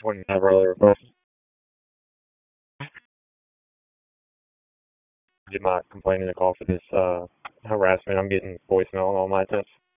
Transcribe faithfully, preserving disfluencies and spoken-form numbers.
When I have earlier request, did my complaint in the call for this uh harassment. I'm getting voicemail on all my attempts.